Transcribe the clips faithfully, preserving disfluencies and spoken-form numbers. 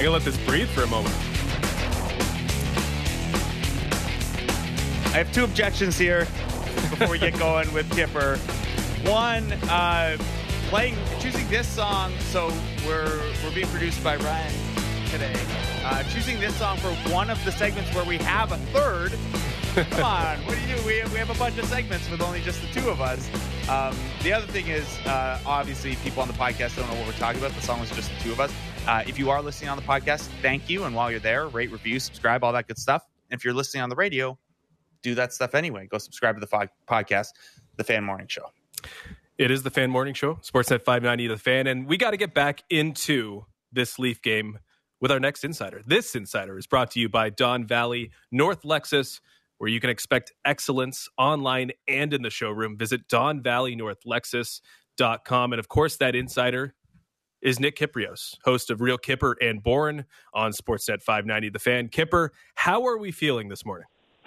I gotta let this breathe for a moment. I have two objections here before we get going with Kipper. One, uh, playing, choosing this song. So we're we're being produced by Ryan today. Uh, choosing this song for one of the segments where we have a third. Come on, what do you do? We have, we have a bunch of segments with only just the two of us. Um, the other thing is, uh, obviously, people on the podcast don't know what we're talking about. The song was just the two of us. Uh, if you are listening on the podcast, thank you. And while you're there, rate, review, subscribe, all that good stuff. And if you're listening on the radio, do that stuff anyway. Go subscribe to the fo- podcast, The Fan Morning Show. It is The Fan Morning Show, Sportsnet five ninety, The Fan. And we got to get back into this Leaf game with our next insider. This insider is brought to you by Don Valley North Lexus, where you can expect excellence online and in the showroom. Visit don valley north lexus dot com. And of course, that insider is Nick Kypreos, host of Real Kipper and Bourne on Sportsnet five ninety The Fan. Kipper, how are we feeling this morning?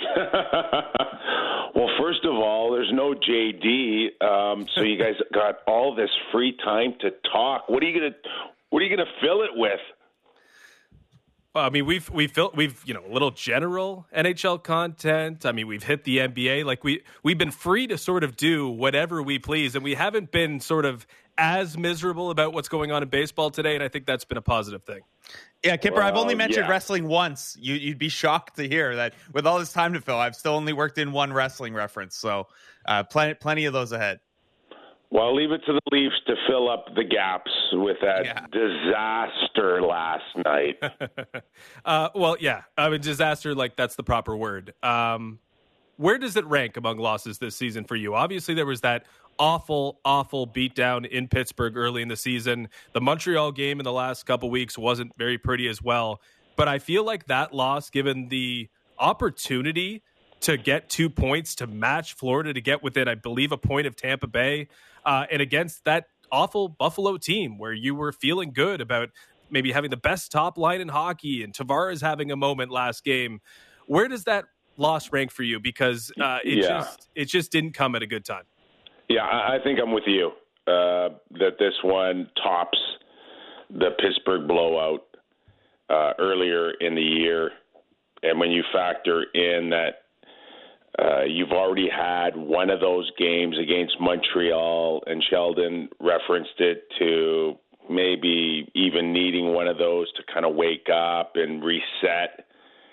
Well, first of all, there's no J D, um, so you guys got all this free time to talk. What are you gonna What are you gonna fill it with? Well, I mean, we've we've filled, we've you know a little general N H L content. I mean, we've hit the N B A. Like we we've been free to sort of do whatever we please, and we haven't been sort of as miserable about what's going on in baseball today. And I think that's been a positive thing. Yeah, Kipper, well, I've only mentioned yeah. wrestling once. You, you'd be shocked to hear that with all this time to fill, I've still only worked in one wrestling reference. So uh, plenty, plenty of those ahead. Well, I'll leave it to the Leafs to fill up the gaps with that yeah. disaster last night. uh, well, yeah, I mean, disaster, like that's the proper word. Um, where does it rank among losses this season for you? Obviously, there was that awful, awful beatdown in Pittsburgh early in the season. The Montreal game in the last couple weeks wasn't very pretty as well. But I feel like that loss, given the opportunity to get two points, to match Florida, to get within, I believe, a point of Tampa Bay, uh, and against that awful Buffalo team where you were feeling good about maybe having the best top line in hockey and Tavares having a moment last game. Where does that loss rank for you? Because uh, it yeah. just it just didn't come at a good time. Yeah, I think I'm with you uh, that this one tops the Pittsburgh blowout uh, earlier in the year. And when you factor in that uh, you've already had one of those games against Montreal, and Sheldon referenced it to maybe even needing one of those to kind of wake up and reset.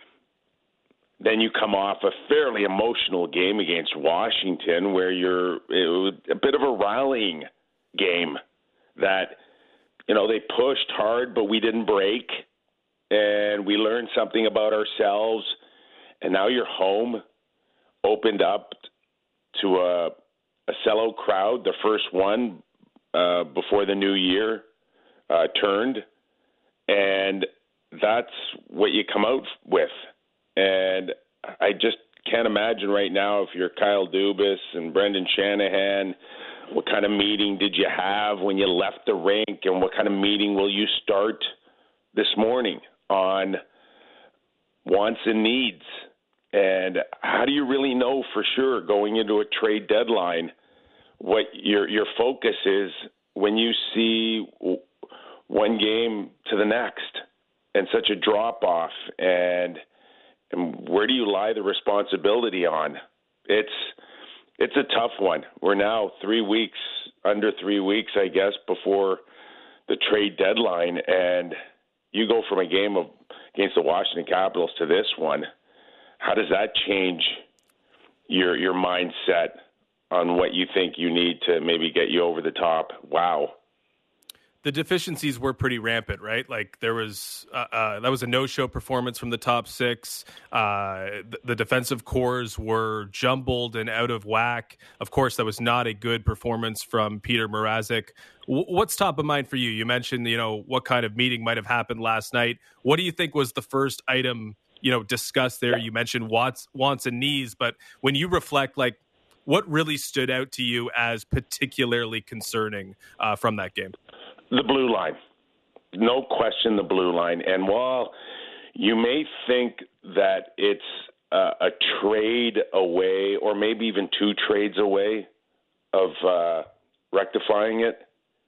Then you come off a fairly emotional game against Washington where you're it was a bit of a rallying game that, you know, they pushed hard, but we didn't break. And we learned something about ourselves. And now you're home, opened up to a, a sellout crowd, the first one uh, before the new year uh, turned. And that's what you come out with. And I just can't imagine right now if you're Kyle Dubas and Brendan Shanahan, what kind of meeting did you have when you left the rink, and what kind of meeting will you start this morning on wants and needs? And how do you really know for sure going into a trade deadline what your your focus is when you see one game to the next and such a drop-off? And And where do you lie the responsibility on? It's it's a tough one. We're now three weeks, under three weeks, I guess, before the trade deadline, and you go from a game of against the Washington Capitals to this one. How does that change your your mindset on what you think you need to maybe get you over the top? Wow. The deficiencies were pretty rampant, right? Like there was uh, uh, that was a no-show performance from the top six. Uh, the, the defensive cores were jumbled and out of whack. Of course, that was not a good performance from Peter Mrazek. W- what's top of mind for you? You mentioned, you know, what kind of meeting might have happened last night. What do you think was the first item, you know, discussed there? You mentioned wants, wants and needs, but when you reflect, like, what really stood out to you as particularly concerning uh, from that game? The blue line. No question, the blue line. And while you may think that it's uh, a trade away or maybe even two trades away of uh, rectifying it,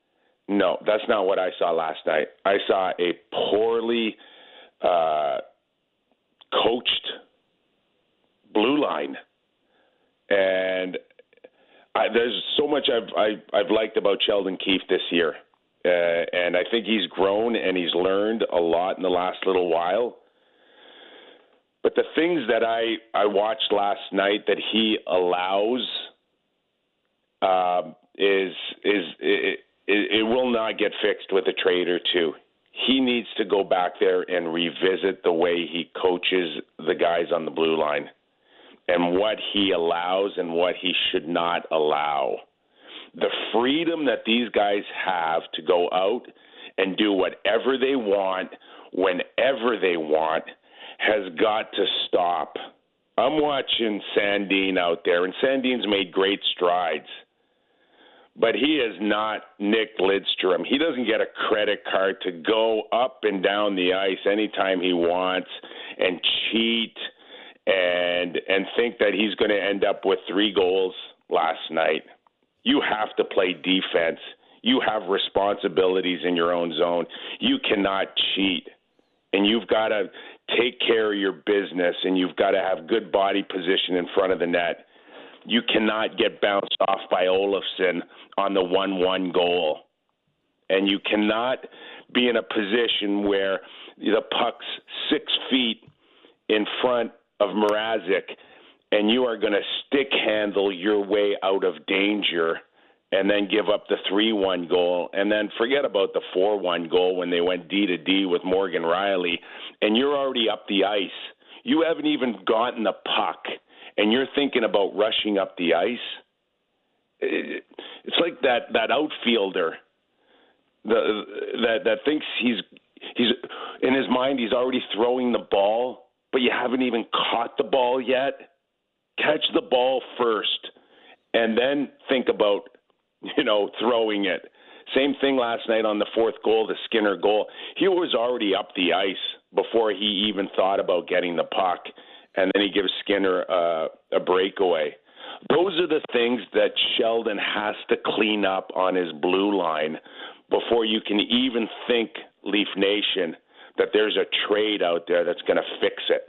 No, that's not what I saw last night. I saw a poorly uh, coached blue line. And I, there's so much I've, I've, I've liked about Sheldon Keefe this year. Uh, and I think he's grown and he's learned a lot in the last little while. But the things that I, I watched last night that he allows uh, is is it, it, it will not get fixed with a trade or two. He needs to go back there and revisit the way he coaches the guys on the blue line and what he allows and what he should not allow. The freedom that these guys have to go out and do whatever they want, whenever they want, has got to stop. I'm watching Sandin out there, and Sandin's made great strides. But he is not Nick Lidstrom. He doesn't get a credit card to go up and down the ice anytime he wants and cheat and and think that he's going to end up with three goals last night. You have to play defense. You have responsibilities in your own zone. You cannot cheat. And you've got to take care of your business, and you've got to have good body position in front of the net. You cannot get bounced off by Olofsson on the one one goal. And you cannot be in a position where the puck's six feet in front of Mrazek, and you are going to stick handle your way out of danger and then give up the three one goal, and then forget about the four one goal when they went D to D with Morgan Rielly, and you're already up the ice. You haven't even gotten the puck, and you're thinking about rushing up the ice. It's like that, that outfielder the, that that thinks he's he's in his mind he's already throwing the ball, but you haven't even caught the ball yet. Catch the ball first, and then think about, you know, throwing it. Same thing last night on the fourth goal, the Skinner goal. He was already up the ice before he even thought about getting the puck, and then he gives Skinner uh, a breakaway. Those are the things that Sheldon has to clean up on his blue line before you can even think, Leaf Nation, that there's a trade out there that's going to fix it.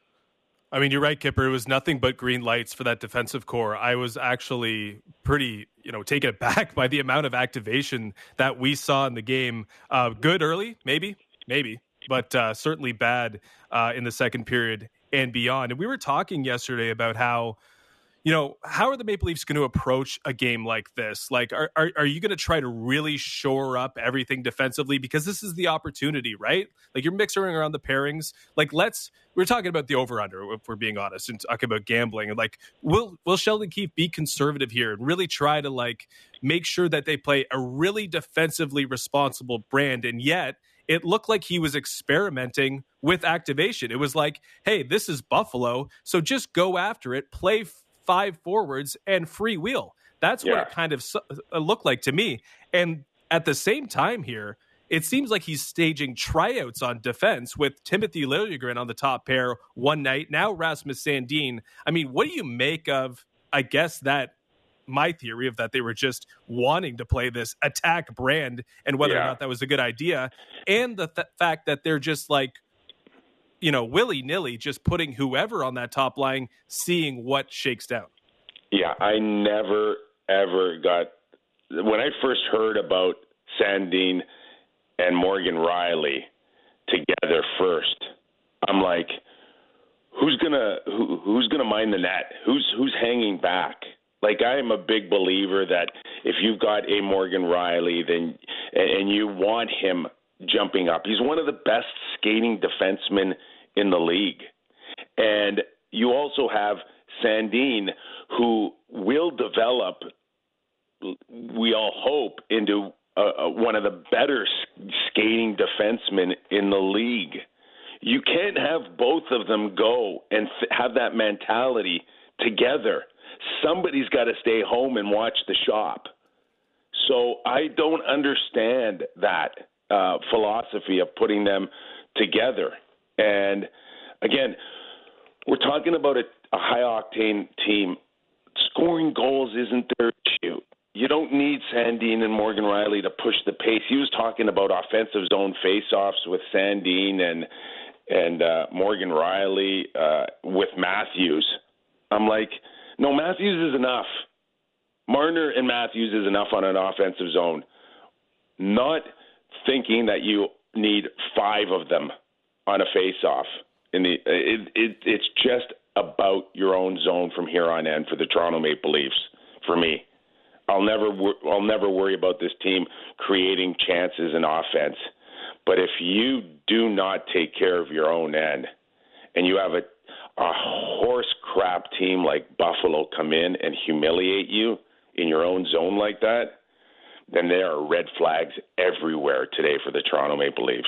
I mean, you're right, Kipper. It was nothing but green lights for that defensive core. I was actually pretty, you know, taken aback by the amount of activation that we saw in the game. Uh, good early, maybe, maybe, but uh, certainly bad uh, in the second period and beyond. And we were talking yesterday about how, you know, how are the Maple Leafs going to approach a game like this? Like, are are, are you going to try to really shore up everything defensively? Because this is the opportunity, right? Like, you're mixing around the pairings. Like, let's, we're talking about the over-under, if we're being honest, and talking about gambling. And, like, will will Sheldon Keefe be conservative here and really try to, like, make sure that they play a really defensively responsible brand? And yet, it looked like he was experimenting with activation. It was like, hey, this is Buffalo, so just go after it, play five forwards and freewheel. That's what yeah. it kind of looked like to me. And at the same time here, it seems like he's staging tryouts on defense with Timothy Liljegren on the top pair one night. Now Rasmus Sandin. I mean, what do you make of, I guess, that my theory of that they were just wanting to play this attack brand and whether yeah. or not that was a good idea, and the th- fact that they're just like, you know, willy-nilly just putting whoever on that top line, seeing what shakes down. Yeah, I never, ever got... When I first heard about Sandin and Morgan Rielly together first, I'm like, who's gonna who, who's gonna mind the net? Who's who's hanging back? Like, I am a big believer that if you've got a Morgan Rielly, then and you want him jumping up, he's one of the best skating defensemen in the league. And you also have Sandin, who will develop, we all hope, into uh, one of the better skating defensemen in the league. You can't have both of them go and th- have that mentality together. Somebody's got to stay home and watch the shop. So I don't understand that uh, philosophy of putting them together. And again, we're talking about a, a high-octane team. Scoring goals isn't their issue. You don't need Sandin and Morgan Riley to push the pace. He was talking about offensive zone faceoffs with Sandin and and uh, Morgan Riley uh, with Matthews. I'm like, no, Matthews is enough. Marner and Matthews is enough on an offensive zone. Not thinking that you need five of them on a faceoff. In the it, it it's just about your own zone from here on in for the Toronto Maple Leafs. For me, I'll never I'll never worry about this team creating chances in offense. But if you do not take care of your own end, and you have a a horse crap team like Buffalo come in and humiliate you in your own zone like that, then there are red flags everywhere today for the Toronto Maple Leafs.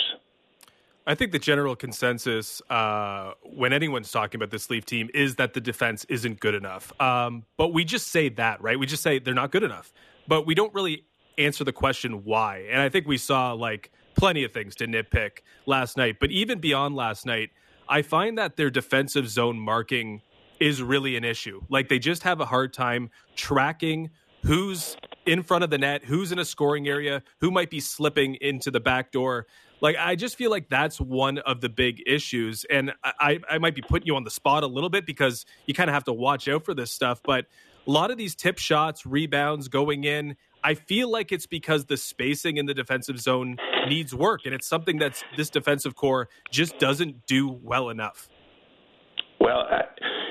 I think the general consensus uh, when anyone's talking about this Leaf team is that the defense isn't good enough. Um, but we just say that, right? We just say they're not good enough. But we don't really answer the question why. And I think we saw like plenty of things to nitpick last night. But even beyond last night, I find that their defensive zone marking is really an issue. Like they just have a hard time tracking who's in front of the net, who's in a scoring area, who might be slipping into the back door. Like, I just feel like that's one of the big issues. And I, I might be putting you on the spot a little bit because you kind of have to watch out for this stuff. But a lot of these tip shots, rebounds going in, I feel like it's because the spacing in the defensive zone needs work. And it's something that this defensive core just doesn't do well enough. Well, uh,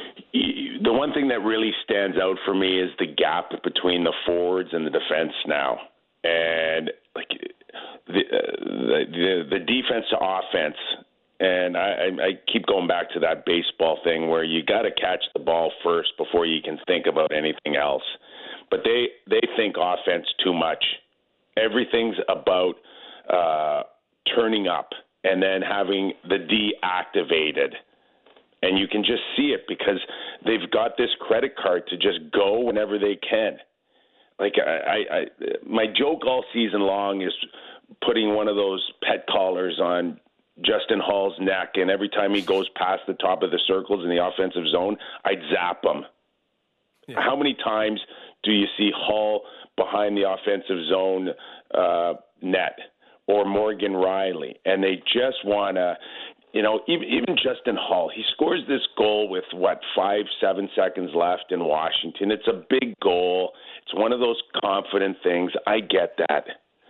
the one thing that really stands out for me is the gap between the forwards and the defense now. And like the uh, the, the the defense to offense, and I, I keep going back to that baseball thing where you got to catch the ball first before you can think about anything else. But they they think offense too much. Everything's about uh, turning up and then having the D activated. And you can just see it because they've got this credit card to just go whenever they can. Like I, I, my joke all season long is putting one of those pet collars on Justin Hall's neck, and every time he goes past the top of the circles in the offensive zone, I'd zap him. Yeah. How many times do you see Hall behind the offensive zone uh, net or Morgan Riley, and they just want to, you know, even, even Justin Hall, he scores this goal with, what, five, seven seconds left in Washington. It's a big goal. It's one of those confident things. I get that.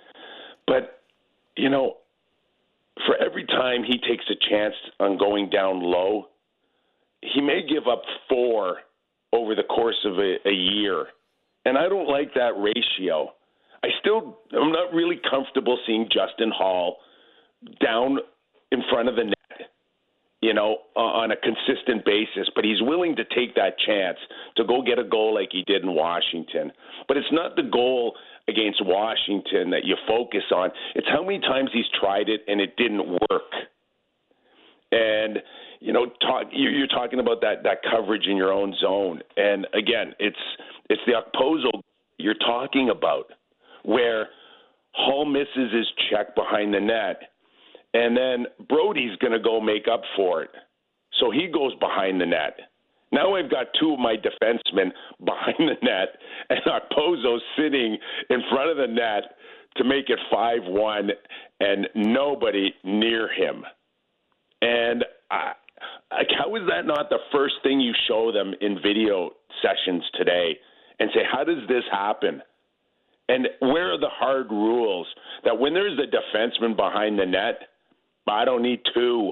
But, you know, for every time he takes a chance on going down low, he may give up four over the course of a, a year. And I don't like that ratio. I still, I'm not really comfortable seeing Justin Hall down in front of the net, you know, on a consistent basis. But he's willing to take that chance to go get a goal like he did in Washington. But it's not the goal against Washington that you focus on. It's how many times he's tried it and it didn't work. And, you know, talk, you're talking about that, that coverage in your own zone. And, again, it's it's the Okposo you're talking about where Hall misses his check behind the net, and then Brody's going to go make up for it. So he goes behind the net. Now I've got two of my defensemen behind the net, and Okposo's sitting in front of the net to make it five one, and nobody near him. And I, like, how is that not the first thing you show them in video sessions today and say, how does this happen? And where are the hard rules that when there's a defenseman behind the net, I don't need two?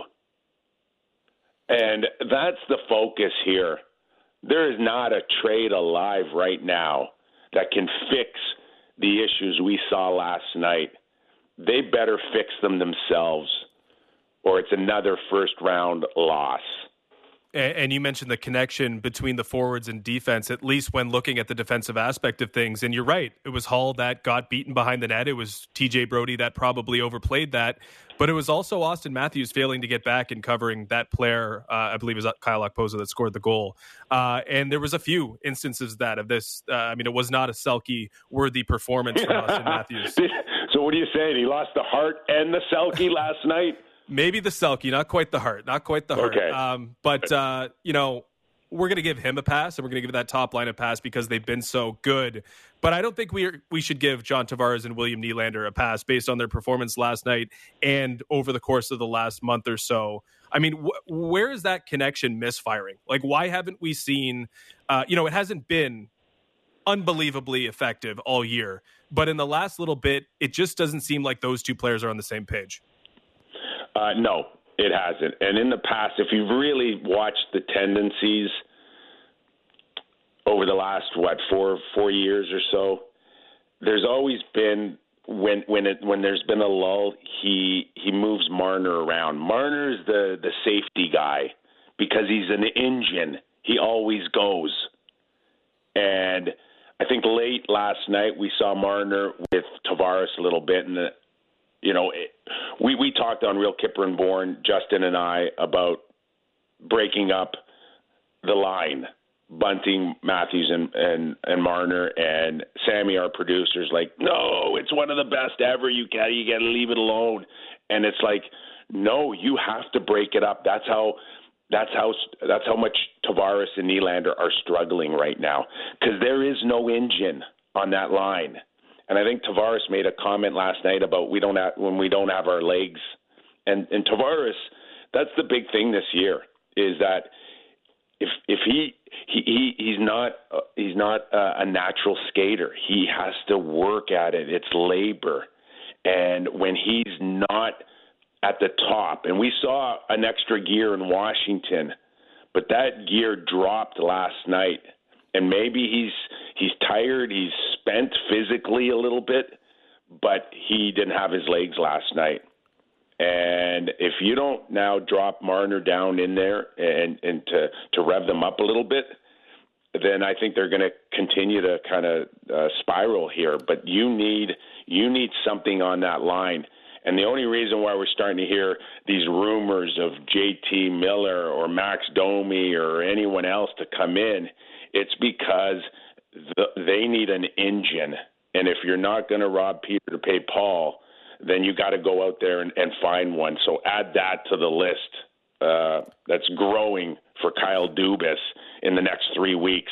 And that's the focus here. There is not a trade alive right now that can fix the issues we saw last night. They better fix them themselves, or it's another first-round loss. And you mentioned the connection between the forwards and defense, at least when looking at the defensive aspect of things. And you're right. It was Hall that got beaten behind the net. It was T J Brody that probably overplayed that. But it was also Austin Matthews failing to get back and covering that player, uh, I believe it was Kyle Okposo that scored the goal. Uh, and there was a few instances of that of this. Uh, I mean, it was not a Selke-worthy performance from Austin Matthews. So what are you saying? He lost the heart and the Selke last night? Maybe the Selke, not quite the heart, not quite the heart. Okay. Um, but, uh, you know, we're going to give him a pass, and we're going to give that top line a pass because they've been so good. But I don't think we are, we should give John Tavares and William Nylander a pass based on their performance last night and over the course of the last month or so. I mean, wh- where is that connection misfiring? Like, why haven't we seen, uh, you know, it hasn't been unbelievably effective all year, but in the last little bit, it just doesn't seem like those two players are on the same page. Uh, no, it hasn't. And in the past, if you've really watched the tendencies over the last, what, four four years or so, there's always been, when when it when there's been a lull, he he moves Marner around. Marner's the, the safety guy because he's an engine. He always goes. And I think late last night we saw Marner with Tavares a little bit, and the, you know, it, we we talked on Real Kipper and Bourne, Justin and I, about breaking up the line, Bunting, Matthews, and and, and Marner, and Sammy, our producer's like, no, it's one of the best ever. You got you got to leave it alone, and it's like, no, you have to break it up. That's how. That's how that's how much Tavares and Nylander are struggling right now, because there is no engine on that line. And I think Tavares made a comment last night about we don't have, when we don't have our legs. And and Tavares, that's the big thing this year, is that if if he he, he he's not uh, he's not uh, a natural skater. He has to work at it. It's labor, and when he's not at the top, and we saw an extra gear in Washington, but that gear dropped last night, and maybe he's he's tired, he's spent physically a little bit, but he didn't have his legs last night. And if you don't now drop Marner down in there and, and to, to rev them up a little bit, then I think they're going to continue to kind of uh, spiral here. But you need you need something on that line. And the only reason why we're starting to hear these rumors of J T Miller or Max Domi or anyone else to come in, it's because the, they need an engine. And if you're not going to rob Peter to pay Paul, then you got to go out there and, and find one. So add that to the list uh, that's growing for Kyle Dubas in the next three weeks.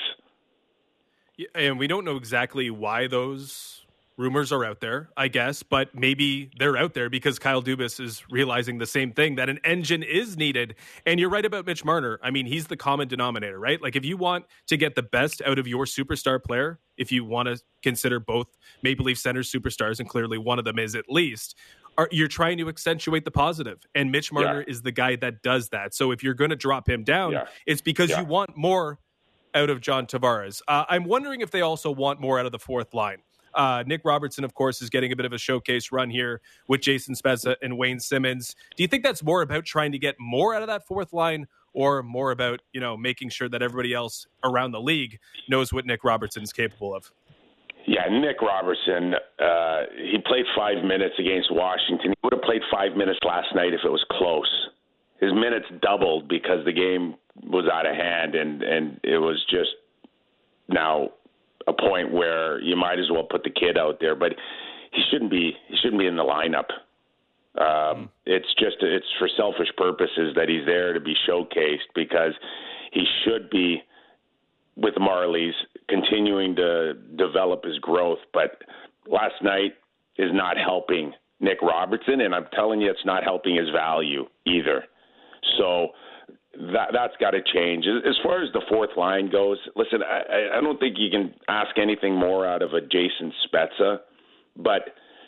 Yeah, and we don't know exactly why those rumors are out there, I guess, but maybe they're out there because Kyle Dubas is realizing the same thing, that an engine is needed. And you're right about Mitch Marner. I mean, he's the common denominator, right? Like, if you want to get the best out of your superstar player, if you want to consider both Maple Leaf centers superstars, and clearly one of them is at least, are, you're trying to accentuate the positive. And Mitch Marner yeah. is the guy that does that. So if you're going to drop him down, yeah. it's because yeah. you want more out of John Tavares. Uh, I'm wondering if they also want more out of the fourth line. Uh, Nick Robertson, of course, is getting a bit of a showcase run here with Jason Spezza and Wayne Simmons. Do you think that's more about trying to get more out of that fourth line, or more about, you know, making sure that everybody else around the league knows what Nick Robertson is capable of? Yeah, Nick Robertson, uh, he played five minutes against Washington. He would have played five minutes last night if it was close. His minutes doubled because the game was out of hand, and, and it was just now a point where you might as well put the kid out there, but he shouldn't be. He shouldn't be in the lineup. Um, mm. It's just it's for selfish purposes that he's there to be showcased, because he should be with the Marlies continuing to develop his growth. But last night is not helping Nick Robertson, and I'm telling you, it's not helping his value either. So That, that's got to change. As far as the fourth line goes, listen, I, I don't think you can ask anything more out of a Jason Spezza, but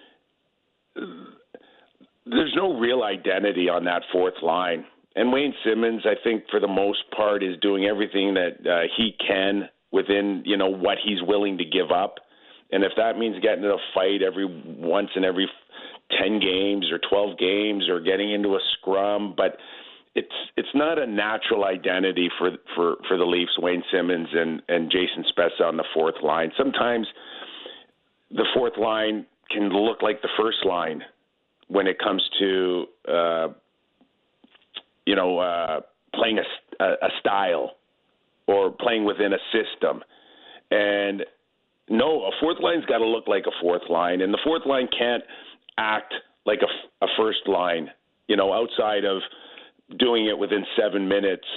there's no real identity on that fourth line. And Wayne Simmons, I think, for the most part, is doing everything that uh, he can within, you know, what he's willing to give up. And if that means getting in a fight every once in every ten games or twelve games, or getting into a scrum, but It's it's not a natural identity for for, for the Leafs, Wayne Simmons and, and Jason Spezza on the fourth line. Sometimes the fourth line can look like the first line when it comes to, uh, you know, uh, playing a, a style or playing within a system. And no, a fourth line's got to look like a fourth line, and the fourth line can't act like a, a first line, you know, outside of doing it within seven minutes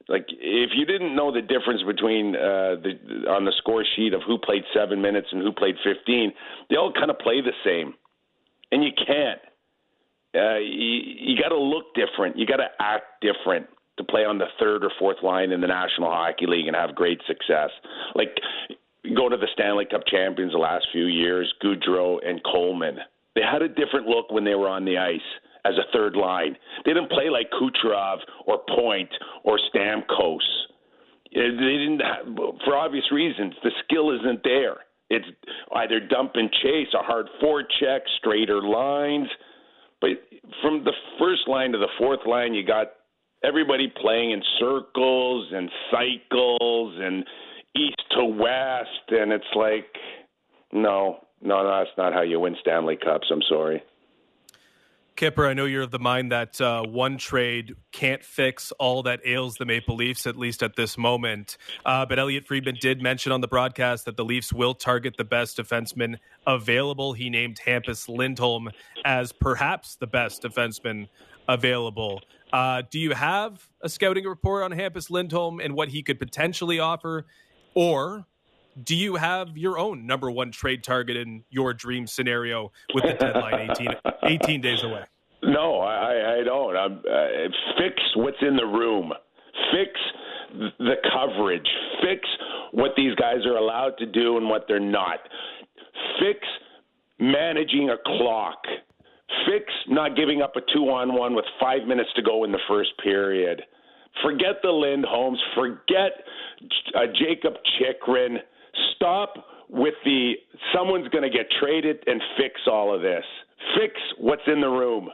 Like, if you didn't know the difference between uh, the on the score sheet of who played seven minutes and who played fifteen, they all kind of play the same, and you can't. Uh, you you got to look different. You got to act different to play on the third or fourth line in the National Hockey League and have great success. Like, go to the Stanley Cup champions the last few years, Gaudreau and Coleman. They had a different look when they were on the ice as a third line. They didn't play like Kucherov or Point or Stamkos. They didn't have, for obvious reasons. The skill isn't there. It's either dump and chase, a hard forecheck, straighter lines. But from the first line to the fourth line, you got everybody playing in circles and cycles and east to west, and it's like, no, no, no, that's not how you win Stanley Cups. I'm sorry. Kipper, I know you're of the mind that uh, one trade can't fix all that ails the Maple Leafs, at least at this moment. Uh, but Elliot Friedman did mention on the broadcast that the Leafs will target the best defenseman available. He named Hampus Lindholm as perhaps the best defenseman available. Uh, do you have a scouting report on Hampus Lindholm and what he could potentially offer? Or do you have your own number one trade target in your dream scenario with the deadline eighteen, eighteen days away? No, I, I don't. I'm, uh, fix what's in the room. Fix the coverage. Fix what these guys are allowed to do and what they're not. Fix managing a clock. Fix not giving up a two-on-one with five minutes to go in the first period. Forget the Lindholms. Forget uh, Jacob Chychrun. Stop with the someone's going to get traded and fix all of this. Fix what's in the room.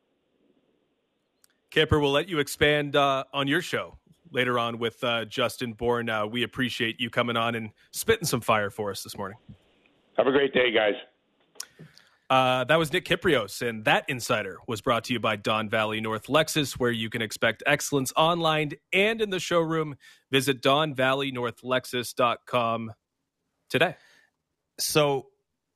Kipper, we'll let you expand uh, on your show later on with uh, Justin Bourne. Uh, we appreciate you coming on and spitting some fire for us this morning. Have a great day, guys. Uh, that was Nick Kypreos, and that Insider was brought to you by Don Valley North Lexus, where you can expect excellence online and in the showroom. Visit don valley north lexus dot com today. So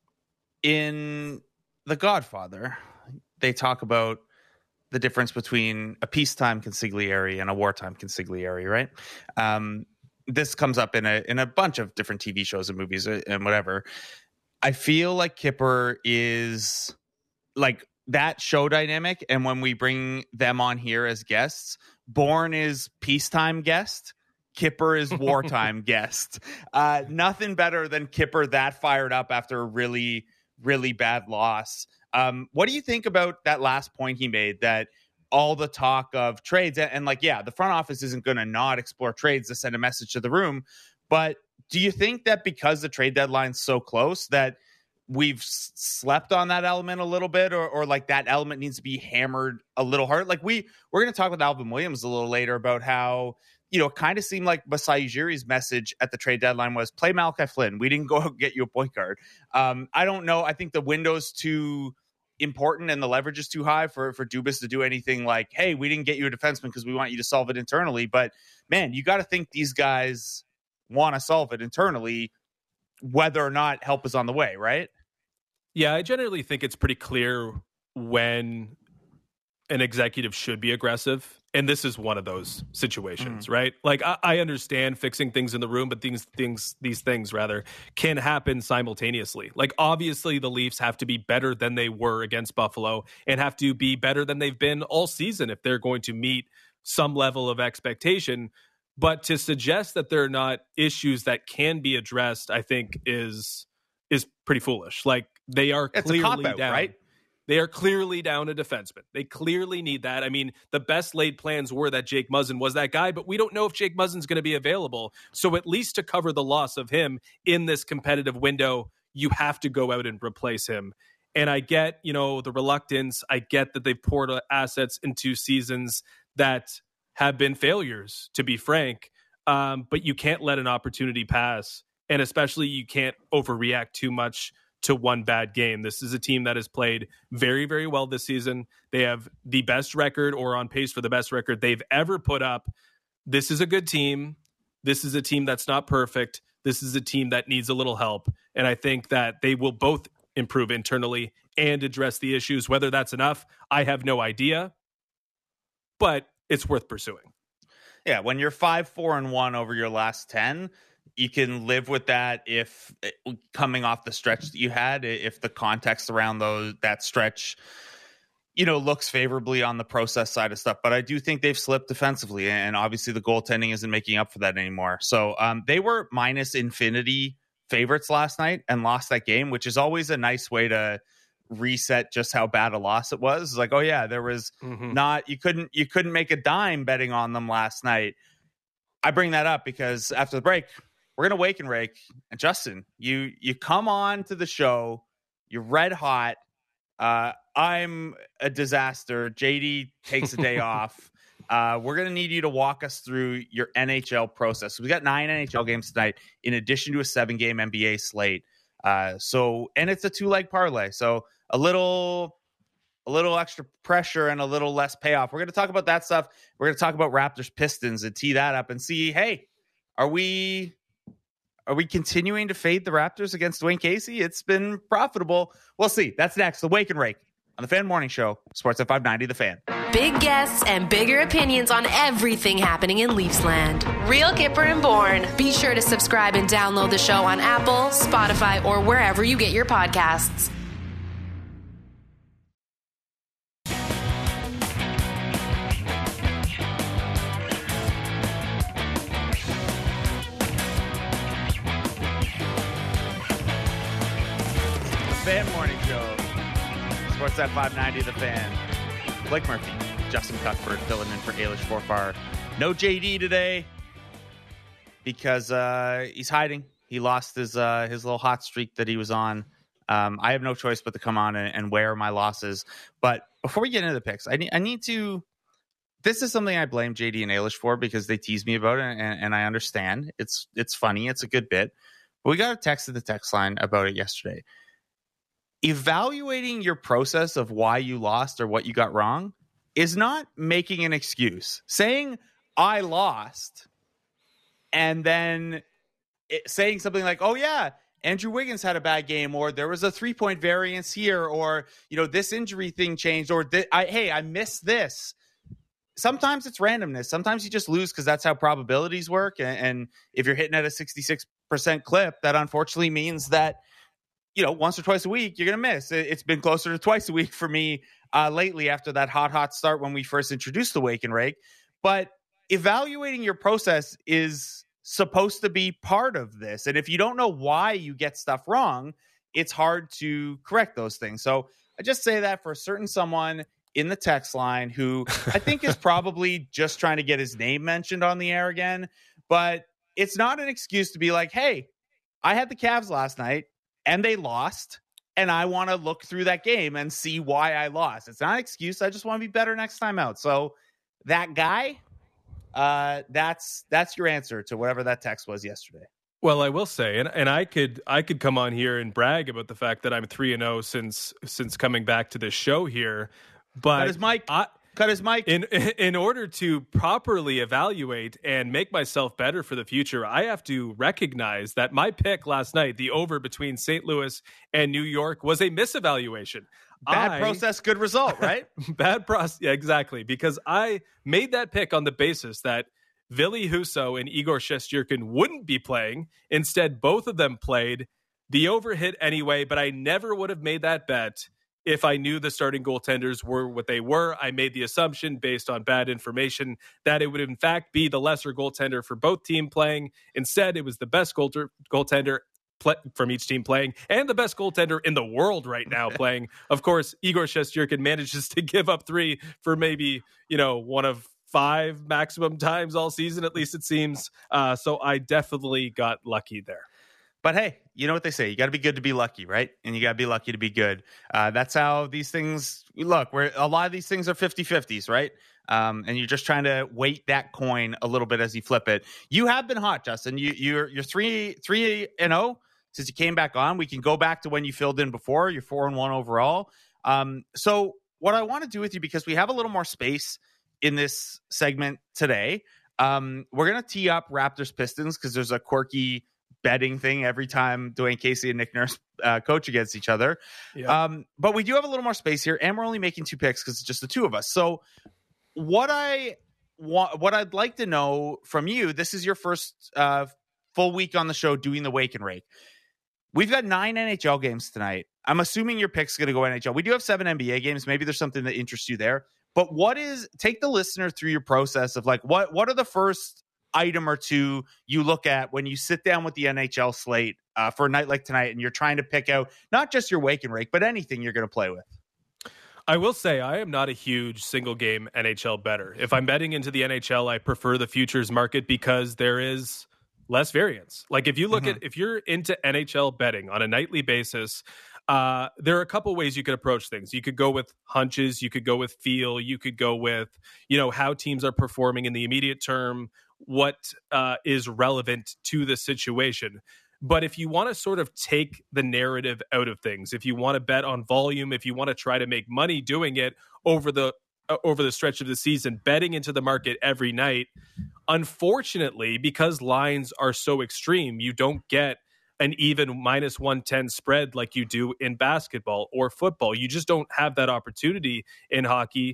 in The Godfather, they talk about the difference between a peacetime consigliere and a wartime consigliere, right? Um, this comes up in a in a bunch of different T V shows and movies and whatever. I feel like Kipper is like that show dynamic, and when we bring them on here as guests, Bourne is peacetime guest, Kipper is wartime guest. Uh, nothing better than Kipper that fired up after a really, really bad loss. Um, what do you think about that last point he made, that all the talk of trades and, and like, yeah, the front office isn't going to not explore trades to send a message to the room, but do you think that because the trade deadline's so close that we've s- slept on that element a little bit, or, or like that element needs to be hammered a little hard? Like we, we're going to talk with Alvin Williams a little later about how, you know, it kind of seemed like Masai Ujiri's message at the trade deadline was play Malachi Flynn. We didn't go out and get you a point guard. Um, I don't know. I think the window's too important and the leverage is too high for, for Dubas to do anything like, hey, we didn't get you a defenseman because we want you to solve it internally. But man, you got to think these guys want to solve it internally, whether or not help is on the way, right? Yeah, I generally think it's pretty clear when an executive should be aggressive. And this is one of those situations, mm. right? Like I, I understand fixing things in the room, but things, things, these things rather can happen simultaneously. Like obviously the Leafs have to be better than they were against Buffalo and have to be better than they've been all season if they're going to meet some level of expectation. But to suggest that there are not issues that can be addressed, I think is is pretty foolish. Like they are it's clearly a cop-out, down. Right? They are clearly down a defenseman. They clearly need that. I mean, the best laid plans were that Jake Muzzin was that guy, but we don't know if Jake Muzzin's going to be available. So at least to cover the loss of him in this competitive window, you have to go out and replace him. And I get, you know, the reluctance. I get that they've poured assets into seasons that have been failures, to be frank. Um, but you can't let an opportunity pass. And especially you can't overreact too much to one bad game. This is a team that has played very, very well this season. They have the best record or on pace for the best record they've ever put up. This is a good team. This is a team that's not perfect. This is a team that needs a little help. And I think that they will both improve internally and address the issues. Whether that's enough, I have no idea. But it's worth pursuing. yeah, when you're five, four, and one over your last ten, you can live with that if coming off the stretch that you had, if the context around those that stretch, you know, looks favorably on the process side of stuff. But I do think they've slipped defensively, and obviously the goaltending isn't making up for that anymore. So um, they were minus infinity favorites last night and lost that game, which is always a nice way to reset just how bad a loss it was. It's like, oh yeah, there was mm-hmm. not, you couldn't, you couldn't make a dime betting on them last night. I bring that up because after the break, we're going to wake and rake. And Justin, you, you come on to the show, you're red hot. Uh, I'm a disaster. J D takes a day off. Uh, we're going to need you to walk us through your N H L process. We got nine N H L games tonight, in addition to a seven game N B A slate. Uh, so, and it's a two leg parlay. So a little, a little extra pressure and a little less payoff. We're going to talk about that stuff. We're going to talk about Raptors Pistons and tee that up and see, hey, are we, are we continuing to fade the Raptors against Dwayne Casey? It's been profitable. We'll see. That's next. The Wake and Rake on the Fan Morning Show, Sportsnet five ninety, The Fan. Big guests and bigger opinions on everything happening in Leafsland. Real Kipper and Bourne. Be sure to subscribe and download the show on Apple, Spotify, or wherever you get your podcasts. Fan Morning Show, Sportsnet five ninety, The Fan. Blake Murphy, Justin Cuthbert filling in for Ailish Forfar. No J D today because uh, he's hiding. He lost his uh, his little hot streak that he was on. Um, I have no choice but to come on and, and wear my losses. But before we get into the picks, I need I need to. This is something I blame J D and Ailish for because they tease me about it, and, and I understand. It's it's funny. It's a good bit. But we got a text at the text line about it yesterday. Evaluating your process of why you lost or what you got wrong is not making an excuse. Saying I lost and then it, saying something like, oh yeah, Andrew Wiggins had a bad game, or there was a three-point variance here, or, you know, this injury thing changed, or th- I, hey, I missed this. Sometimes it's randomness. Sometimes you just lose because that's how probabilities work. And, and if you're hitting at a sixty-six percent clip, that unfortunately means that, you know, once or twice a week, you're going to miss. It's been closer to twice a week for me uh, lately after that hot, hot start when we first introduced the Wake and Rake. But evaluating your process is supposed to be part of this. And if you don't know why you get stuff wrong, it's hard to correct those things. So I just say that for a certain someone in the text line who I think is probably just trying to get his name mentioned on the air again. But it's not an excuse to be like, hey, I had the Cavs last night and they lost, and I want to look through that game and see why I lost. It's not an excuse. I just want to be better next time out. So that guy, uh, that's that's your answer to whatever that text was yesterday. Well, I will say, and, and I could I could come on here and brag about the fact that I'm three and zero since since coming back to this show here. But cut his mic. I, cut his mic. In in order to properly evaluate and make myself better for the future, I have to recognize that my pick last night, the over between Saint Louis and New York, was a misevaluation. Bad I, process, good result, right? Bad process, yeah, exactly. Because I made that pick on the basis that Ville Husso and Igor Shesterkin wouldn't be playing. Instead, both of them played. The over hit anyway, but I never would have made that bet if I knew the starting goaltenders were what they were. I made the assumption based on bad information that it would in fact be the lesser goaltender for both team playing. Instead, it was the best goalter, goaltender play, from each team playing and the best goaltender in the world right now playing. Of course, Igor Shesterkin manages to give up three for maybe, you know, one of five maximum times all season, at least it seems. Uh, so I definitely got lucky there. But hey, you know what they say. You got to be good to be lucky, right? And you got to be lucky to be good. Uh, that's how these things look. Where a lot of these things are fifty-fifties, right? Um, and you're just trying to weight that coin a little bit as you flip it. You have been hot, Justin. You, you're you're three three and zero since you came back on. We can go back to when you filled in before. You're four and one overall. Um, so what I want to do with you, because we have a little more space in this segment today, um, we're gonna tee up Raptors Pistons because there's a quirky betting thing every time Dwayne Casey and Nick Nurse uh, coach against each other. Yeah. Um, but we do have a little more space here, and we're only making two picks because it's just the two of us. So what I what, what I'd like to know from you, this is your first uh, full week on the show doing the Wake and Rake. We've got nine N H L games tonight. I'm assuming your pick's going to go N H L. We do have seven N B A games. Maybe there's something that interests you there. But what is, take the listener through your process of like, what, what are the first item or two you look at when you sit down with the N H L slate uh, for a night like tonight and you're trying to pick out not just your Wake and Rake, but anything you're going to play with? I will say I am not a huge single game N H L bettor. If I'm betting into the N H L, I prefer the futures market because there is less variance. Like if you look mm-hmm. at, if you're into N H L betting on a nightly basis, uh, there are a couple ways you could approach things. You could go with hunches, you could go with feel, you could go with, you know, how teams are performing in the immediate term, what uh, is relevant to the situation. But if you want to sort of take the narrative out of things, if you want to bet on volume, if you want to try to make money doing it over the uh, over the stretch of the season, betting into the market every night, unfortunately, because lines are so extreme, you don't get an even minus one ten spread like you do in basketball or football. You just don't have that opportunity in hockey.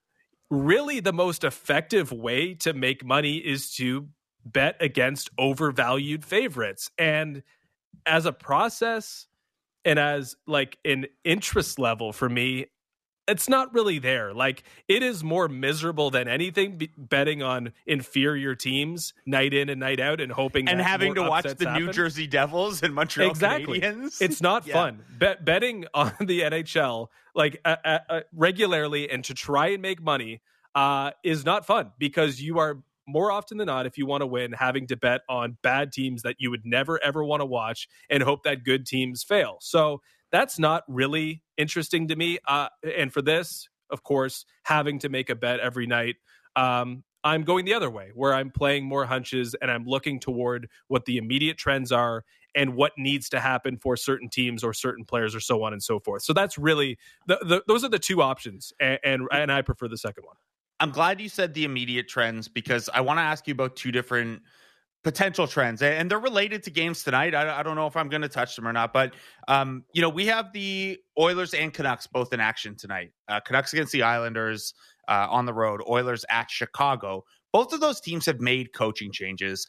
Really, the most effective way to make money is to bet against overvalued favorites. And as a process and as like an interest level for me, it's not really there. Like it is more miserable than anything be- betting on inferior teams night in and night out and hoping and that having to watch the happen. New Jersey Devils and Montreal exactly. Canadiens. It's not yeah. fun. Bet- betting on the N H L like uh, uh, uh, regularly and to try and make money uh, is not fun because you are more often than not, if you want to win, having to bet on bad teams that you would never, ever want to watch and hope that good teams fail. So that's not really interesting to me. Uh, and for this, of course, having to make a bet every night, um, I'm going the other way, where I'm playing more hunches and I'm looking toward what the immediate trends are and what needs to happen for certain teams or certain players or so on and so forth. So that's really, the, the, those are the two options. And, and, and I prefer the second one. I'm glad you said the immediate trends because I want to ask you about two different potential trends, and they're related to games tonight. I, I don't know if I'm going to touch them or not, but um, you know, we have the Oilers and Canucks both in action tonight. Uh, Canucks against the Islanders uh, on the road, Oilers at Chicago. Both of those teams have made coaching changes.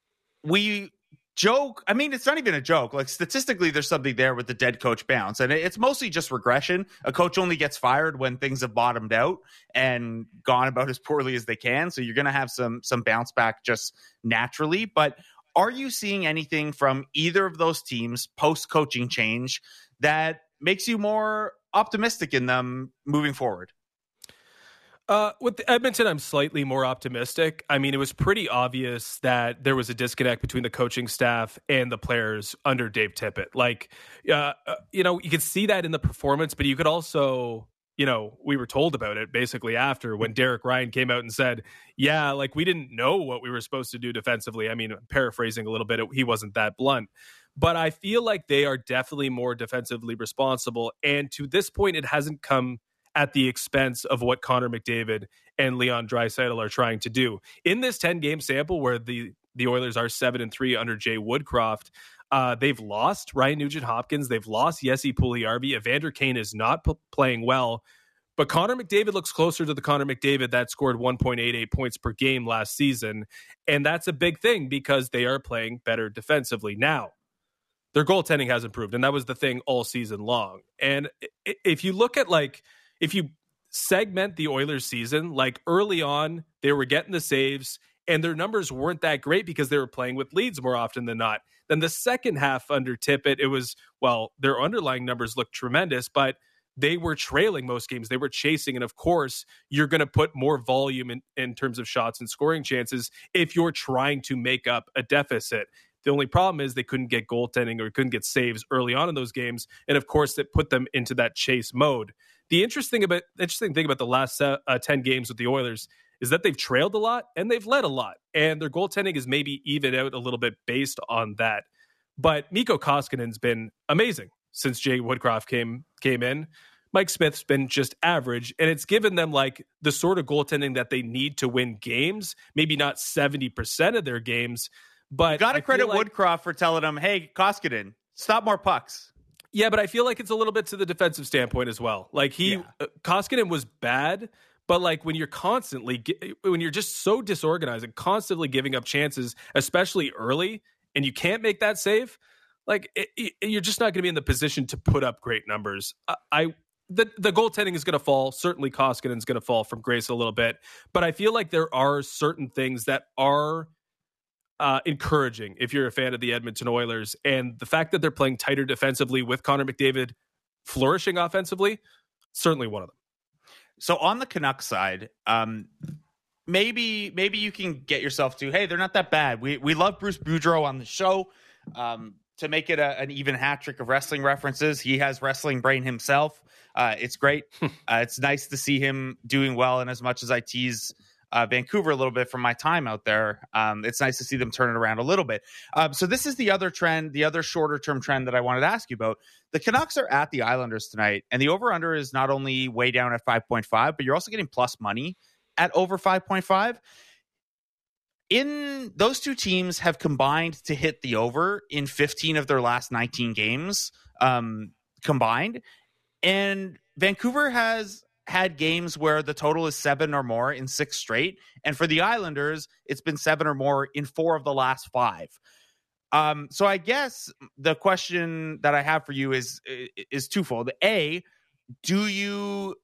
We joke, I mean, it's not even a joke. Like statistically, there's something there with the dead coach bounce, and it's mostly just regression. A coach only gets fired when things have bottomed out and gone about as poorly as they can. So you're going to have some some bounce back just naturally. But are you seeing anything from either of those teams post coaching change that makes you more optimistic in them moving forward? Uh, with Edmonton, I'm slightly more optimistic. I mean, it was pretty obvious that there was a disconnect between the coaching staff and the players under Dave Tippett. Like, uh, you know, you could see that in the performance, but you could also, you know, we were told about it basically after when Derek Ryan came out and said, yeah, like we didn't know what we were supposed to do defensively. I mean, paraphrasing a little bit, he wasn't that blunt. But I feel like they are definitely more defensively responsible. And to this point, it hasn't come at the expense of what Connor McDavid and Leon Draisaitl are trying to do. In this ten-game sample where the, the Oilers are seven and three under Jay Woodcroft, uh, they've lost Ryan Nugent-Hopkins, they've lost Jesse Puljujarvi, Evander Kane is not p- playing well, but Connor McDavid looks closer to the Connor McDavid that scored one point eight eight points per game last season, and that's a big thing because they are playing better defensively. Now, their goaltending has improved, and that was the thing all season long. And if you look at, like, if you segment the Oilers season, like early on, they were getting the saves and their numbers weren't that great because they were playing with leads more often than not. Then the second half under Tippett, it was, well, their underlying numbers looked tremendous, but they were trailing most games. They were chasing. And of course, you're going to put more volume in, in terms of shots and scoring chances if you're trying to make up a deficit. The only problem is they couldn't get goaltending or couldn't get saves early on in those games. And of course, it put them into that chase mode. The interesting about interesting thing about the last uh, ten games with the Oilers is that they've trailed a lot and they've led a lot, and their goaltending is maybe even out a little bit based on that. But Mikko Koskinen's been amazing since Jay Woodcroft came came in. Mike Smith's been just average, and it's given them like the sort of goaltending that they need to win games. Maybe not seventy percent of their games, but you got to credit like, Woodcroft for telling them, "Hey, Koskinen, stop more pucks." Yeah, but I feel like it's a little bit to the defensive standpoint as well. Like he, yeah. uh, Koskinen was bad, But like when you're constantly, when you're just so disorganized and constantly giving up chances, especially early, and you can't make that save, like it, it, you're just not going to be in the position to put up great numbers. I, I the the goaltending is going to fall. Certainly, Koskinen's going to fall from grace a little bit, but I feel like there are certain things that are uh, encouraging if you're a fan of the Edmonton Oilers, and the fact that they're playing tighter defensively with Connor McDavid flourishing offensively, certainly one of them. So on the Canucks side, um, maybe maybe you can get yourself to, hey, they're not that bad. We we love Bruce Boudreau on the show. Um, to make it a, an even hat trick of wrestling references, he has wrestling brain himself. Uh, it's great. uh, it's nice to see him doing well. And as much as I tease uh, Vancouver a little bit from my time out there, um, it's nice to see them turn it around a little bit. Um, so this is the other trend, the other shorter term trend that I wanted to ask you about. The Canucks are at the Islanders tonight, and the over-under is not only way down at five point five, but you're also getting plus money at over five point five. In those two teams have combined to hit the over in fifteen of their last nineteen games um, combined. And Vancouver has had games where the total is seven or more in six straight. And for the Islanders, it's been seven or more in four of the last five. Um, so I guess the question that I have for you is, is twofold. A, do you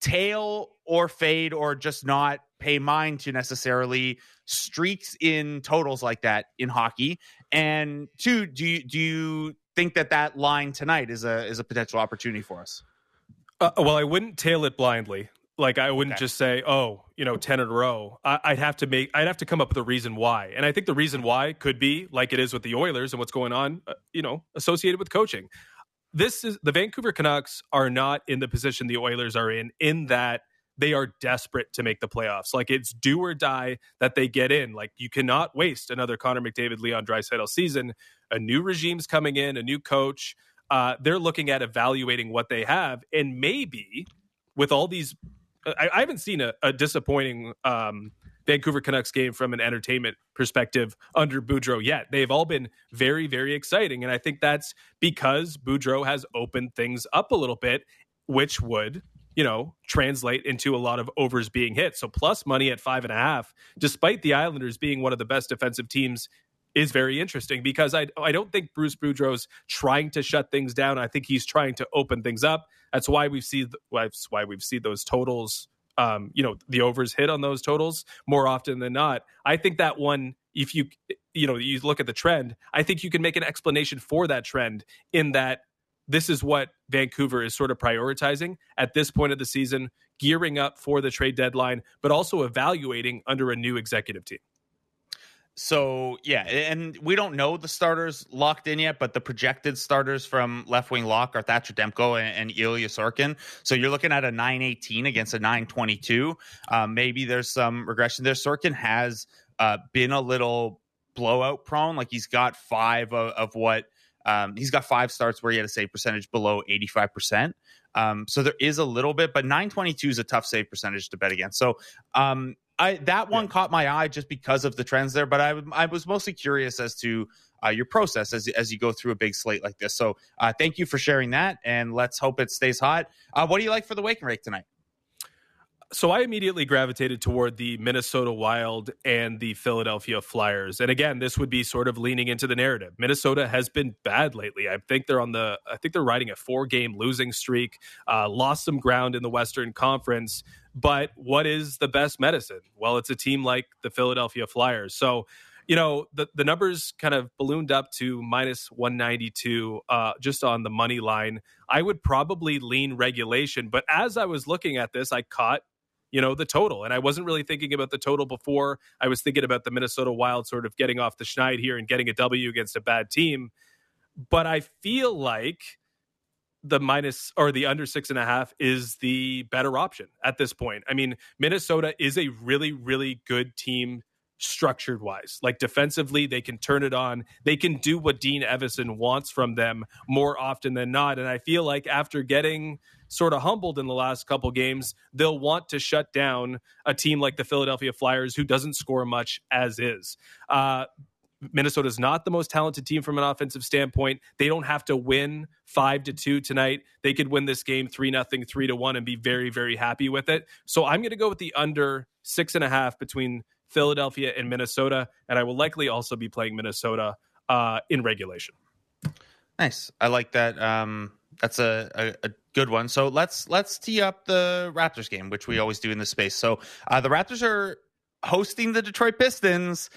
tail or fade or just not pay mind to necessarily streaks in totals like that in hockey? And two, do you, do you think that that line tonight is a, is a potential opportunity for us? Uh, well, I wouldn't tail it blindly. Like I wouldn't Okay. just say, oh, you know, ten in a row. I, I'd have to make, I'd have to come up with a reason why. And I think the reason why could be like it is with the Oilers and what's going on, uh, you know, associated with coaching. This is the Vancouver Canucks are not in the position the Oilers are in, in that they are desperate to make the playoffs. Like it's do or die that they get in. Like you cannot waste another Connor McDavid, Leon Draisaitl season. A new regime's coming in, a new coach. Uh, they're looking at evaluating what they have, and maybe with all these, I, I haven't seen a, a disappointing um, Vancouver Canucks game from an entertainment perspective under Boudreau yet. They've all been very, very exciting, and I think that's because Boudreau has opened things up a little bit, which would, you know, translate into a lot of overs being hit. So plus money at five and a half, despite the Islanders being one of the best defensive teams, is very interesting because I I don't think Bruce Boudreau's trying to shut things down. I think he's trying to open things up. That's why we've seen that's why we've seen those totals, um, you know, the overs hit on those totals more often than not. I think that one, if you you know you look at the trend, I think you can make an explanation for that trend in that this is what Vancouver is sort of prioritizing at this point of the season, gearing up for the trade deadline, but also evaluating under a new executive team. So, yeah, and we don't know the starters locked in yet, but the projected starters from left wing lock are Thatcher Demko and, and Ilya Sorkin. So you're looking at a nine eighteen against a nine twenty-two. Um, maybe there's some regression there. Sorkin has uh, been a little blowout prone. Like he's got five of, of what um, he's got five starts where he had a save percentage below eighty-five percent. Um, so there is a little bit, but nine twenty-two is a tough save percentage to bet against. So, um, I, that one yeah. caught my eye just because of the trends there, but I, I was mostly curious as to uh, your process as, as you go through a big slate like this. So uh, thank you for sharing that, and let's hope it stays hot. Uh, what do you like for the wake and rake tonight? So I immediately gravitated toward the Minnesota Wild and the Philadelphia Flyers. And again, this would be sort of leaning into the narrative. Minnesota has been bad lately. I think they're on the, I think they're riding a four game losing streak, uh, lost some ground in the Western Conference. But what is the best medicine? Well, it's a team like the Philadelphia Flyers. So, you know, the, the numbers kind of ballooned up to minus one ninety-two uh, just on the money line. I would probably lean regulation. But as I was looking at this, I caught, you know, the total. And I wasn't really thinking about the total before. I was thinking about the Minnesota Wild sort of getting off the schneid here and getting a W against a bad team. But I feel like the minus or the under six and a half is the better option at this point. I mean, Minnesota is a really, really good team structured wise. Like defensively, they can turn it on. They can do what Dean Evison wants from them more often than not. And I feel like after getting sort of humbled in the last couple games, they'll want to shut down a team like the Philadelphia Flyers who doesn't score much as is. Uh, Minnesota's not the most talented team from an offensive standpoint. They don't have to win five to two tonight. They could win this game three nothing, three to one, and be very, very happy with it. So I'm going to go with the under six and a half between Philadelphia and Minnesota, and I will likely also be playing Minnesota uh, in regulation. Nice. I like that. Um, that's a, a, a good one. So let's let's tee up the Raptors game, which we always do in this space. So uh, the Raptors are hosting the Detroit Pistons.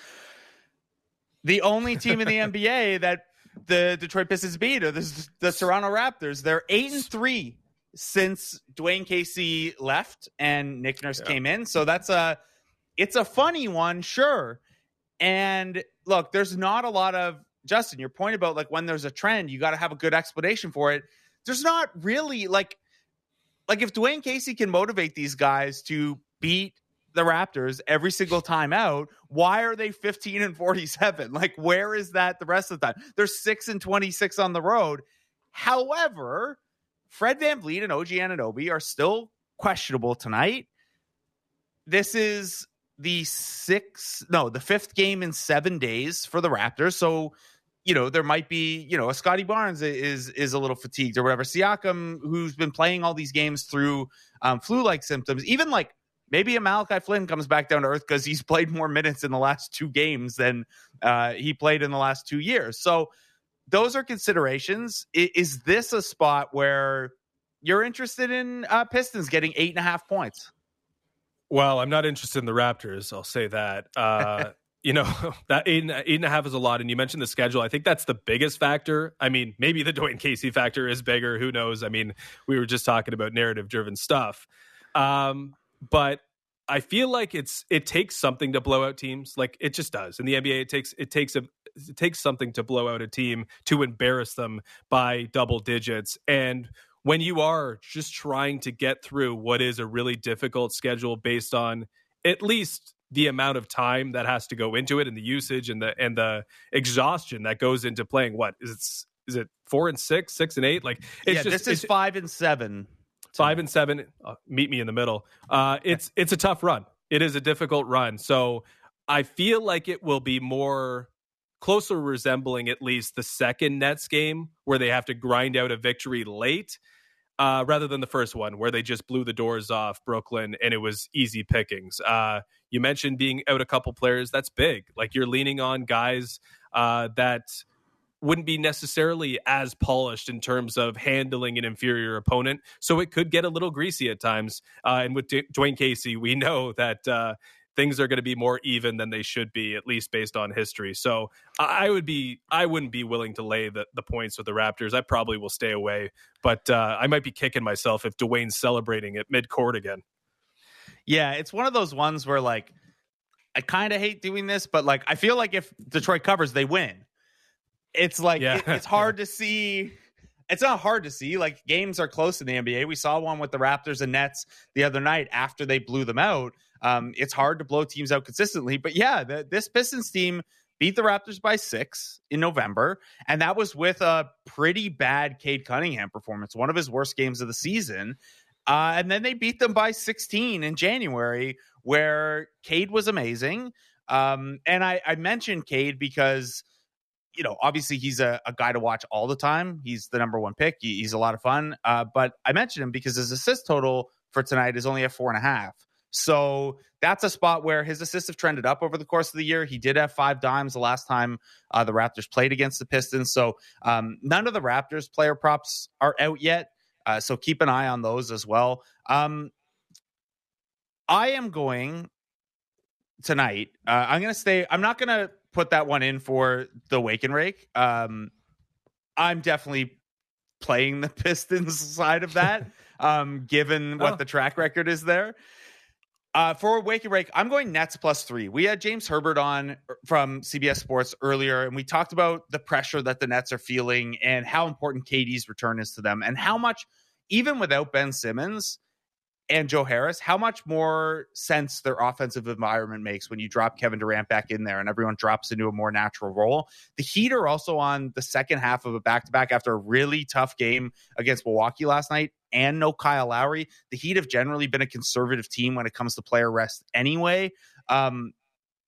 The only team in the N B A that the Detroit Pistons beat are the, the Toronto Raptors. They're eight and three since Dwayne Casey left and Nick Nurse yeah. came in. So that's a it's a funny one, sure. And look, there's not a lot of Justin. Your point about like when there's a trend, you got to have a good explanation for it. There's not really like like if Dwayne Casey can motivate these guys to beat the Raptors every single time out, why are they fifteen and forty-seven? Like, where is that the rest of the time? They're six and twenty-six on the road. However, Fred VanVleet and O G Anunoby are still questionable tonight. This is the sixth, no, the fifth game in seven days for the Raptors. So, you know, there might be, you know, a Scotty Barnes is is a little fatigued or whatever. Siakam, who's been playing all these games through um, flu-like symptoms, even like maybe a Malachi Flynn comes back down to earth because he's played more minutes in the last two games than uh, he played in the last two years. So those are considerations. Is, is this a spot where you're interested in uh, Pistons getting eight and a half points? Well, I'm not interested in the Raptors. I'll say that. Uh, you know, that eight and, eight and a half is a lot. And you mentioned the schedule. I think that's the biggest factor. I mean, maybe the Dwayne Casey factor is bigger. Who knows? I mean, we were just talking about narrative-driven stuff. Um, But I feel like it's it takes something to blow out teams. Like it just does. In the N B A, it takes it takes a it takes something to blow out a team, to embarrass them by double digits. And when you are just trying to get through what is a really difficult schedule based on at least the amount of time that has to go into it and the usage and the and the exhaustion that goes into playing, what is it is it four and six, six and eight? Like it's yeah, just this is five and seven. Five and seven, uh, meet me in the middle. Uh, it's it's a tough run. It is a difficult run. So I feel like it will be more closer resembling at least the second Nets game where they have to grind out a victory late uh, rather than the first one where they just blew the doors off Brooklyn and it was easy pickings. Uh, you mentioned being out a couple players. That's big. Like you're leaning on guys uh, that wouldn't be necessarily as polished in terms of handling an inferior opponent. So it could get a little greasy at times. Uh, and with D- Dwayne Casey, we know that uh, things are going to be more even than they should be, at least based on history. So I would be, I wouldn't be willing to lay the, the points with the Raptors. I probably will stay away, but uh, I might be kicking myself if Dwayne's celebrating at midcourt again. Yeah, it's one of those ones where like, I kind of hate doing this, but like, I feel like if Detroit covers, they win. It's like, yeah. it, it's hard to see. It's not hard to see. Like games are close in the N B A. We saw one with the Raptors and Nets the other night after they blew them out. Um, it's hard to blow teams out consistently. But yeah, the, this Pistons team beat the Raptors by six in November. And that was with a pretty bad Cade Cunningham performance, one of his worst games of the season. Uh, and then they beat them by sixteen in January, where Cade was amazing. Um, and I, I mentioned Cade because, you know, obviously he's a, a guy to watch all the time. He's the number one pick. He, he's a lot of fun. Uh, but I mentioned him because his assist total for tonight is only at four and a half. So that's a spot where his assists have trended up over the course of the year. He did have five dimes the last time uh, the Raptors played against the Pistons. So um, none of the Raptors player props are out yet. Uh, so keep an eye on those as well. Um, I am going tonight. Uh, I'm going to stay. I'm not going to put that one in for the Wake and Rake. Um, I'm definitely playing the Pistons side of that, um, given what oh. the track record is there. Uh, for Wake and Rake, I'm going Nets plus three. We had James Herbert on from C B S Sports earlier, and we talked about the pressure that the Nets are feeling and how important K D's return is to them and how much, even without Ben Simmons and Joe Harris, how much more sense their offensive environment makes when you drop Kevin Durant back in there and everyone drops into a more natural role. The Heat are also on the second half of a back-to-back after a really tough game against Milwaukee last night and no Kyle Lowry. The Heat have generally been a conservative team when it comes to player rest anyway. Um,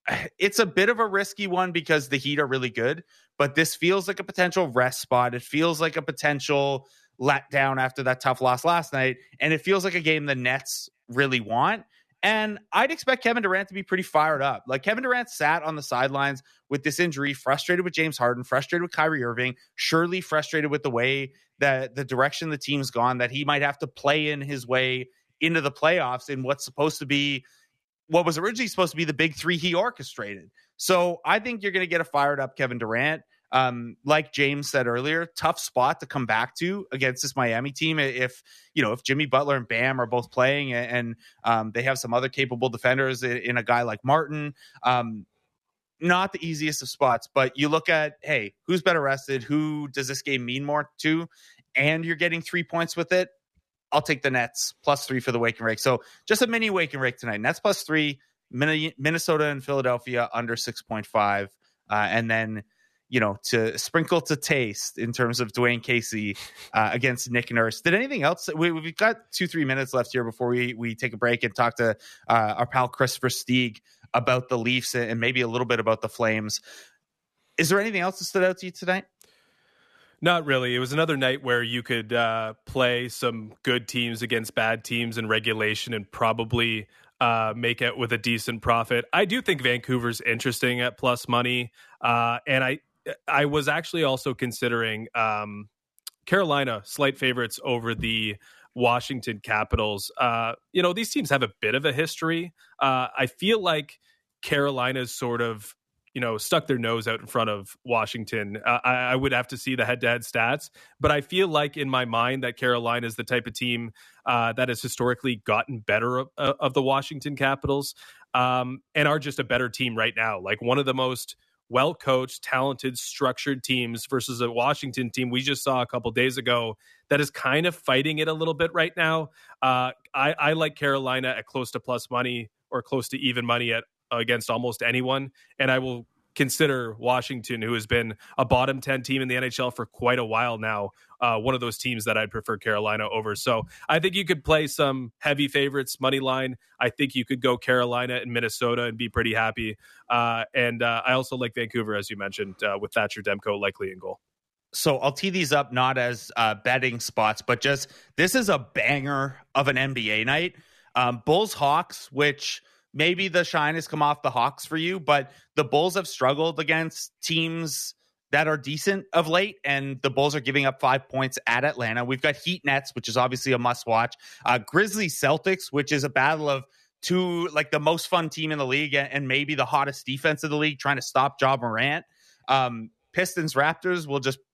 it's a bit of a risky one because the Heat are really good, but this feels like a potential rest spot. It feels like a potential letdown after that tough loss last night, and it feels like a game the Nets really want. And I'd expect Kevin Durant to be pretty fired up. Like, Kevin Durant sat on the sidelines with this injury, frustrated with James Harden, frustrated with Kyrie Irving, surely frustrated with the way that the direction the team's gone, that he might have to play in his way into the playoffs in what's supposed to be, what was originally supposed to be the big three he orchestrated. So I think you're going to get a fired up Kevin Durant. Um, like James said earlier, tough spot to come back to against this Miami team. If, you know, if Jimmy Butler and Bam are both playing and, and um, they have some other capable defenders in, in a guy like Martin, um, not the easiest of spots, but you look at, hey, who's better rested? Who does this game mean more to? And you're getting three points with it. I'll take the Nets plus three for the wake and rake. So just a mini wake and rake tonight. Nets plus three, Minnesota and Philadelphia under six point five. Uh, and then, you know, to sprinkle to taste in terms of Dwayne Casey uh, against Nick Nurse. Did anything else? We, we've got two, three minutes left here before we, we take a break and talk to uh, our pal Christopher Stieg about the Leafs and maybe a little bit about the Flames. Is there anything else that stood out to you tonight? Not really. It was another night where you could uh, play some good teams against bad teams in regulation and probably uh, make it with a decent profit. I do think Vancouver's interesting at plus money. Uh, and I, I was actually also considering um, Carolina slight favorites over the Washington Capitals. Uh, you know, these teams have a bit of a history. Uh, I feel like Carolina's sort of, you know, stuck their nose out in front of Washington. Uh, I, I would have to see the head-to-head stats, but I feel like in my mind that Carolina is the type of team uh, that has historically gotten better of, of the Washington Capitals um, and are just a better team right now. Like one of the most well-coached, talented, structured teams versus a Washington team we just saw a couple days ago that is kind of fighting it a little bit right now. Uh, I, I like Carolina at close to plus money or close to even money at against almost anyone, and I will consider Washington, who has been a bottom ten team in the N H L for quite a while now, uh, one of those teams that I'd prefer Carolina over. So I think you could play some heavy favorites money line. I think you could go Carolina and Minnesota and be pretty happy. Uh, and uh, I also like Vancouver, as you mentioned, uh, with Thatcher Demko likely in goal. So I'll tee these up not as uh, betting spots, but just this is a banger of an N B A night. Um, Bulls Hawks, which maybe the shine has come off the Hawks for you, but the Bulls have struggled against teams that are decent of late, and the Bulls are giving up five points at Atlanta. We've got Heat Nets, which is obviously a must-watch. Uh, Grizzlies Celtics, which is a battle of two, like the most fun team in the league and maybe the hottest defense of the league, trying to stop Ja Morant. Um, Pistons Raptors will just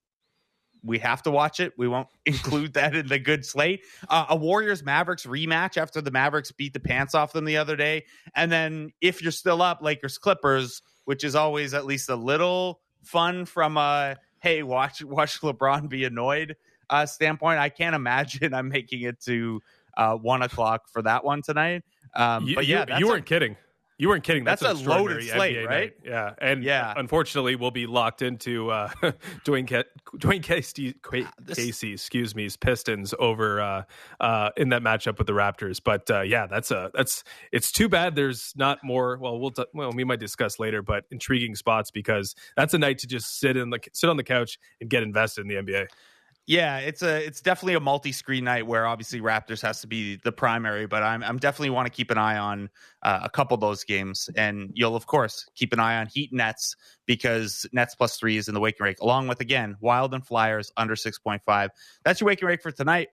We have to watch it. We won't include that in the good slate. Uh, a Warriors Mavericks rematch after the Mavericks beat the pants off them the other day. And then if you're still up, Lakers Clippers, which is always at least a little fun from a, hey, watch watch LeBron be annoyed uh, standpoint. I can't imagine I'm making it to uh, one o'clock for that one tonight. Um, you, but yeah, you, you weren't a, kidding. You weren't kidding. That's, that's a loaded slate, N B A right? Night. Yeah, and yeah. unfortunately, we'll be locked into uh, Dwayne Ke- Dwayne Casey, this... Casey, excuse me, Pistons over uh, uh, in that matchup with the Raptors. But uh, yeah, that's a that's it's too bad there's not more. Well, we'll t- well we might discuss later, but intriguing spots because that's a night to just sit in the sit on the couch and get invested in the N B A. Yeah, it's a it's definitely a multi-screen night where obviously Raptors has to be the primary, but I'm I'm definitely want to keep an eye on uh, a couple of those games, and you'll of course keep an eye on Heat Nets because Nets plus three is in the wake and rake, along with again Wild and Flyers under six point five. That's your wake and rake for tonight.